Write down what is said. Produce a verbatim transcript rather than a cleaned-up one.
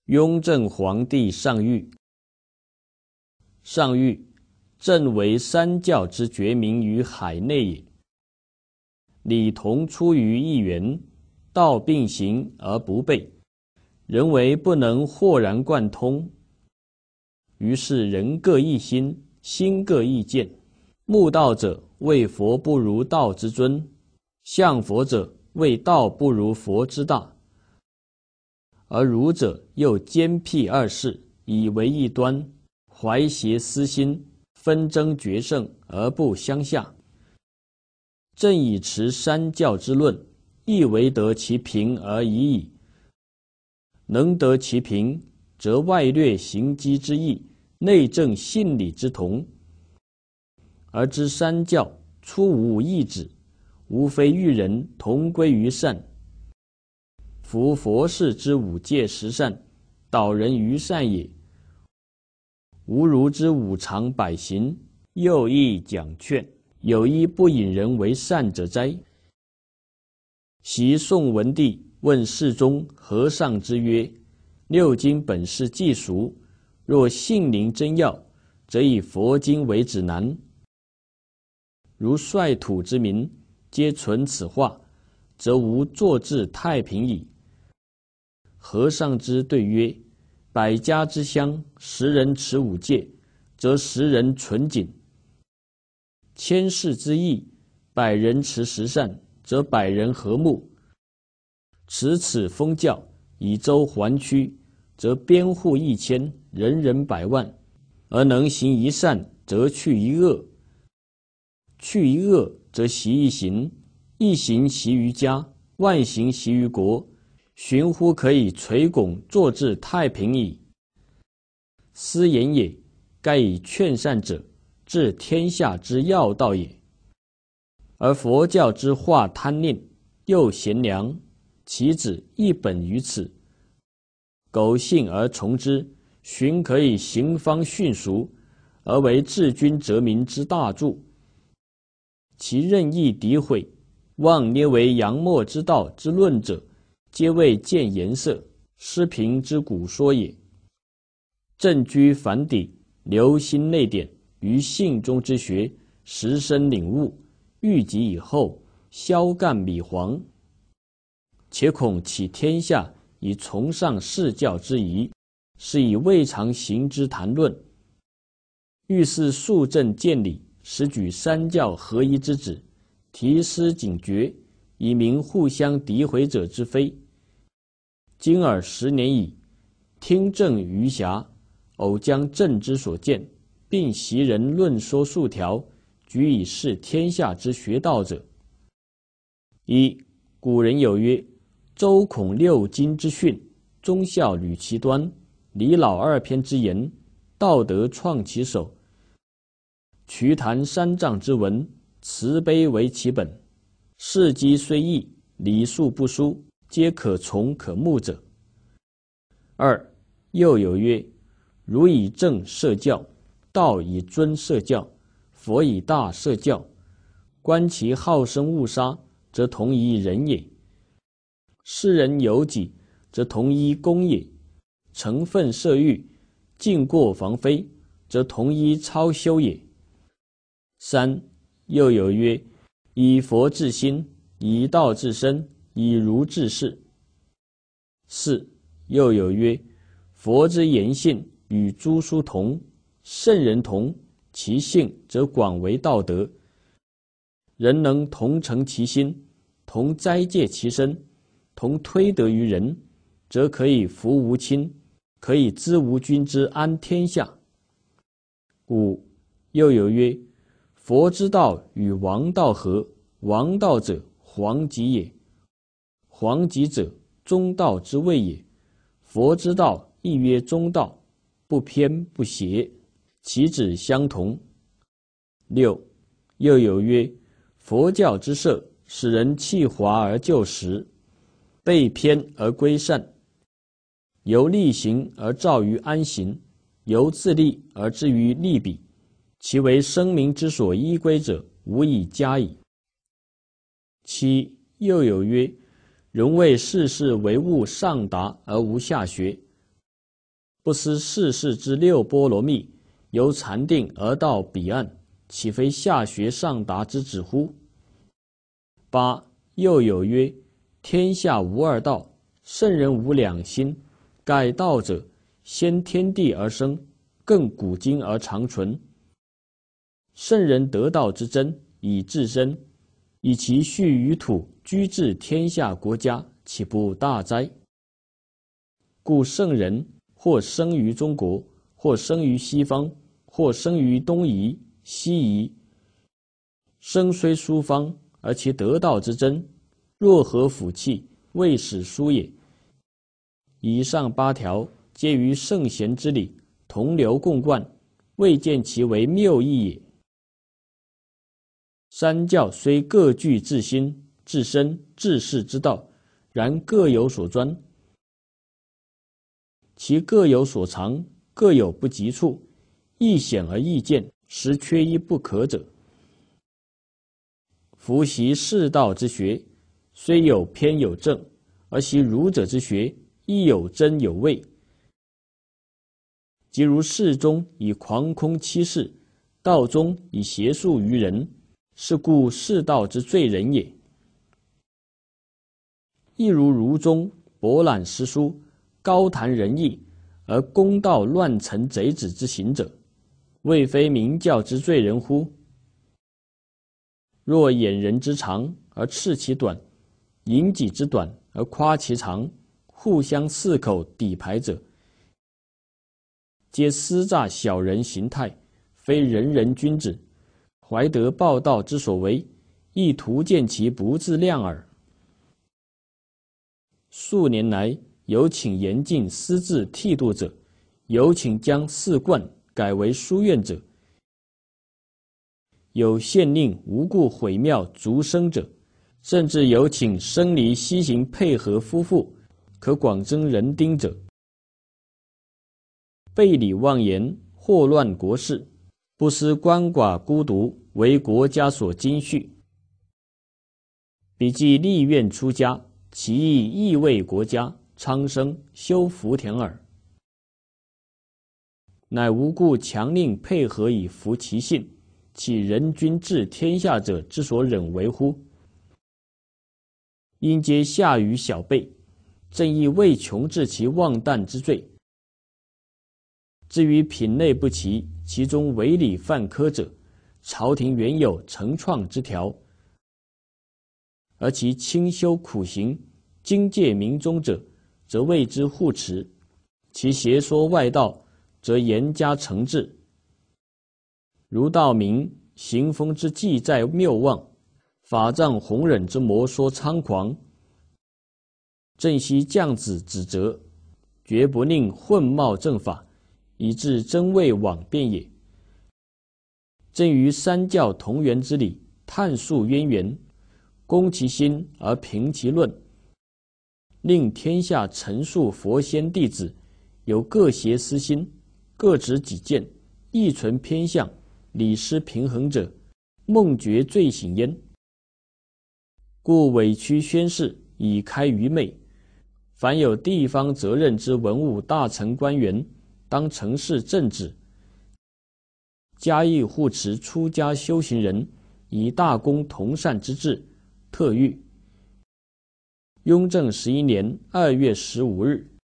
雍正皇帝上谕。上谕，朕为三教之绝民于海内也。礼同出于一源，道并行而不悖，人为不能豁然贯通。于是人各一心，心各异见。慕道者谓佛不如道之尊，向佛者谓道不如佛之大。而儒者又兼辟二世，以为异端，怀邪私心，纷争决胜而不相下。朕以持三教之论，亦为得其平而已矣。能得其平，则外略行机之义，内正信理之同。而知三教出无异旨，无非欲人同归于善。夫佛事之五戒十善，导人于善也。吾儒之五常百行，又亦讲劝，有一不引人为善者哉？昔宋文帝问世宗和尚之曰：六经本是既熟，若性灵真要，则以佛经为指南。如率土之民皆存此话，则无坐治太平矣。和尚之对曰：百家之乡，十人持五戒，则十人纯谨；千世之义，百人持十善，则百人和睦。持此封教，以周环区，则编户一千，人人百万，而能行一善，则去一恶；去一恶，则习一行；一行习于家，万行习于国。寻乎可以垂拱坐治太平矣。斯言也，盖以劝善者，治天下之要道也。而佛教之化贪吝，又贤良，其旨亦本于此。苟信而从之，寻可以行方迅熟，而为治君哲民之大助。其任意诋毁，妄捏为阳末之道之论者，皆为见颜色，失平之古说也。朕居凡底，留心内典，于信中之学，实深领悟，欲及以后，削干米黄。且恐起天下以崇尚世教之疑，是以未尝行之谈论。欲是肃正见理，实举三教合一之旨，提思警觉，以明互相诋毁者之非。今尔十年矣，听政余暇，偶将朕之所见，并习人论说数条，举以示天下之学道者。一、古人有曰：周孔六经之训，忠孝履其端，李老二篇之言，道德创其首，瞿昙三藏之文，慈悲为其本。事迹虽异，礼数不殊，皆可从可慕者。二、又有曰：儒以正摄教，道以尊摄教，佛以大摄教。观其好生恶杀，则同一人也；世人有己，则同一公也；成分摄欲，禁过防非，则同一操修也。三、又有曰：以佛治心，以道治身，以儒治事。四、又有曰：佛之言性与诸书同，圣人同，其性则广为道德。人能同成其心，同斋戒其身，同推德于人，则可以服无亲，可以知无君之安天下。五、又有曰：佛之道与王道合，王道者皇极也，皇极者中道之谓也。佛之道亦曰中道，不偏不邪，其旨相同。六、又有曰：佛教之摄，使人弃华而就实，背偏而归善，由力行而造于安行，由自利而至于利彼，其为生民之所依归者，无以加矣。七、又有曰：人为世事唯物上达而无下学， 不思世事之六波罗蜜，由禅定而到彼岸，岂非下学上达之旨乎？八又有曰：天下无二道，圣人无两心。盖道者，先天地而生，亘古今而长存。圣人得道之真，以至身，以其蓄于土，居治天下国家，岂不大哉？故圣人或生于中国，或生于西方，或生于东夷、西夷。生虽殊方，而其得道之真，若合府器，未始殊也。以上八条，皆于圣贤之理，同流共贯，未见其为谬异也。三教虽各具自心、自身、自事之道，然各有所专，其各有所长，各有不及处，亦显而易见，实缺一不可者。夫习世道之学，虽有偏有正，而习儒者之学，亦有真有伪。即如世中以狂空欺世，道中以邪术于人，是故世道之罪人也。亦如儒中博览诗书，高谈仁义，而公道乱臣贼子之行者，未非明教之罪人乎？若掩人之长而斥其短，引己之短而夸其长，互相四口抵排者，皆私诈小人形态，非人人君子，怀得报道之所为，亦图见其不自量耳。数年来，有请严禁私自剃度者，有请将寺观改为书院者，有限令无故毁庙逐生者，甚至有请生离西行配合夫妇，可广征人丁者。背礼妄言，祸乱国事，不思鳏寡孤独，为国家所今恤。彼既立愿出家，其意亦为国家昌生修福田耳。乃无故强令配合以服其信，岂人君治天下者之所忍为乎？因皆下于小辈，正亦未穷治其妄诞之罪。至于品类不齐，其中违礼犯科者，朝廷原有承创之条，而其清修苦行，经戒明宗者，则谓之护持；其邪说外道，则严加惩治。如道明行风之计在谬妄，法藏弘忍之魔说猖狂，正悉降子指责，绝不令混冒正法，以致真伪妄辩也。正于三教同源之理，探溯渊源，攻其心而平其论，令天下陈述佛仙弟子有各邪私心，各执己见，亦存偏向，理失平衡者，梦觉罪醒焉。故委曲宣誓，以开愚昧。凡有地方责任之文武大臣官员，当承事正直，加以护持出家修行人，以大公同善之志，特谕。雍正十一年二月十五日。